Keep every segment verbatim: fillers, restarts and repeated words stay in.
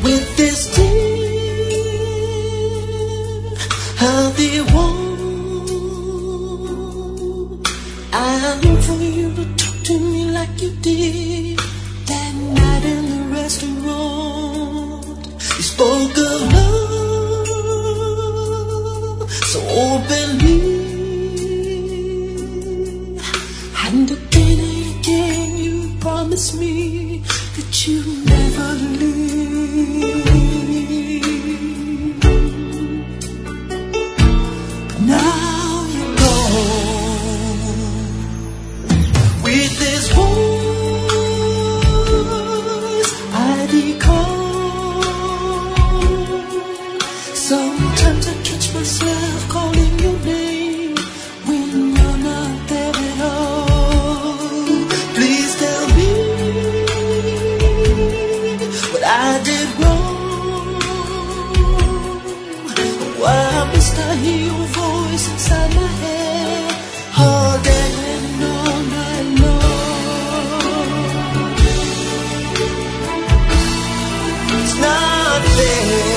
with this dear healthy one. I long for you to talk to me like you did that night in the restaurant. You spoke of love so openly, and again and again you promised me that you never leave. But now you're gone with this voice I decall. Sometimes I catch myself calling your name when you're not there at all. Please tell me what I did wrong. Why must I hear your voice inside my head all day and all night long? It's not fair.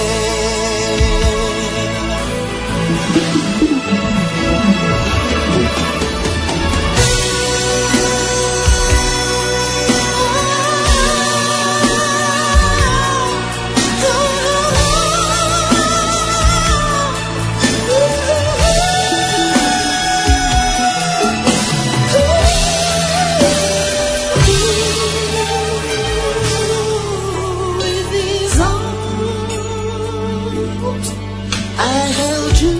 I held you,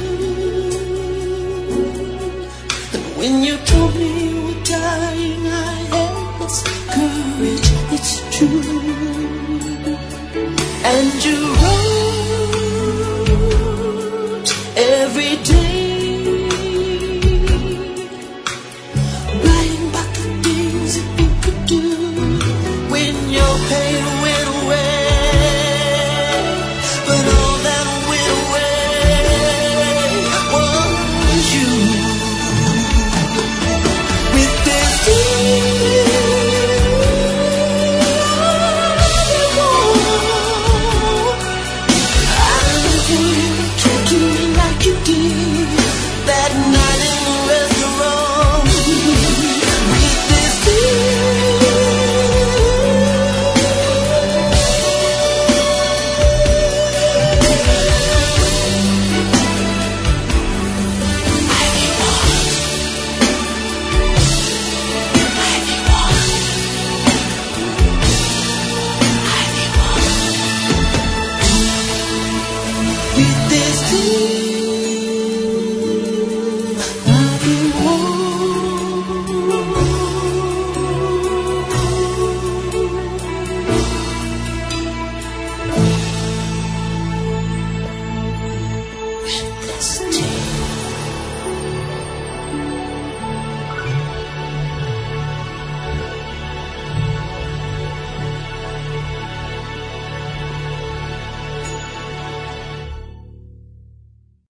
and when you told me you were dying, I had this courage, it's true. And you